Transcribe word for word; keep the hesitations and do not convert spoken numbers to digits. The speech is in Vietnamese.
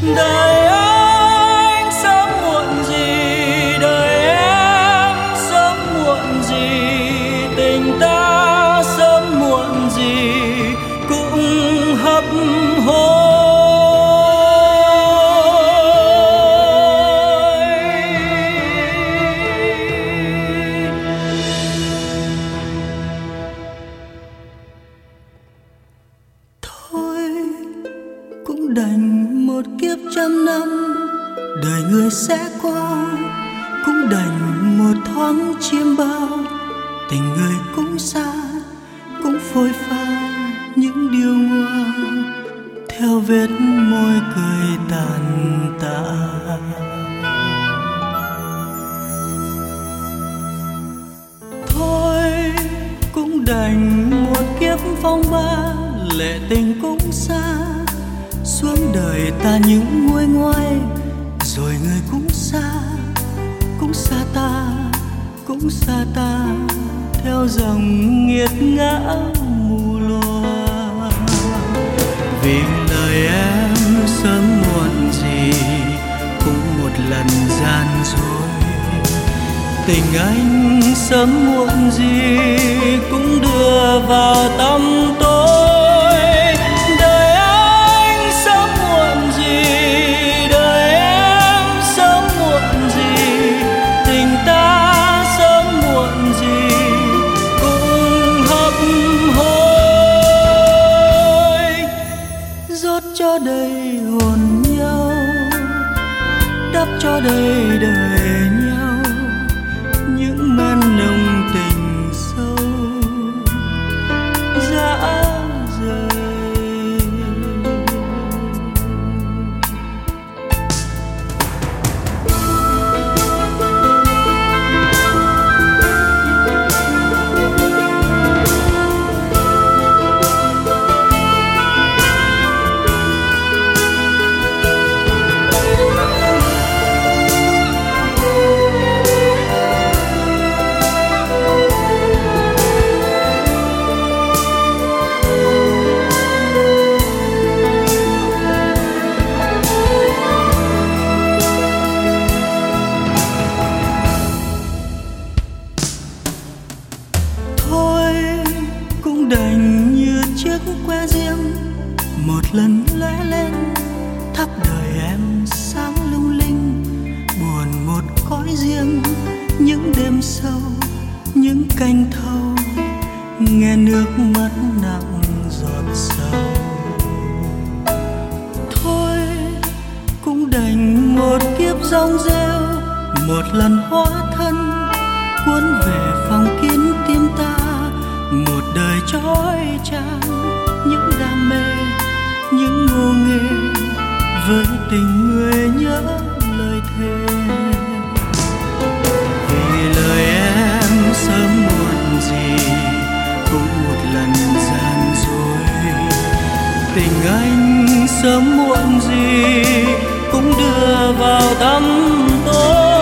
Đời anh sớm muộn gì, đời em sớm muộn gì, tình ta sớm muộn gì cũng hấp hối. Thôi cũng đành một kiếp trăm năm, đời người sẽ qua. Cũng đành một thoáng chiêm bao, tình người cũng xa, cũng phôi pha những điều ngoa theo vết môi cười tàn tạ. Thôi cũng đành một kiếp phong ba, lệ tình cũng xa, xuống đời ta những nguôi ngoai, rồi người cũng xa, cũng xa ta, cũng xa ta theo dòng nghiệt ngã mù loa. Vì lời em sớm muộn gì cũng một lần gian dối, tình anh sớm muộn gì cũng đưa vào tăm tối. Đời anh sớm muộn gì, đời em sớm muộn gì, tình ta sớm muộn gì cũng hấp hối. Rót cho đầy hồn nhau, đắp cho đầy đời nhau những men nồng tình sâu dã rời. Thôi cũng đành như chiếc que diêm, một lần lóe lên thắp đời em sáng lung linh. Buồn một cõi riêng những đêm sâu, những canh thâu nghe nước mắt nặng giọt sầu. Thôi cũng đành một kiếp rong rêu, một lần hóa thân cuốn về phòng kín tim ta. Một đời trói trang những đam mê, những ngô nghê với tình người nhớ lời thề. Vì lời em sớm muộn gì cũng một lần gian dối, tình anh sớm muộn gì cũng đưa vào tăm tối.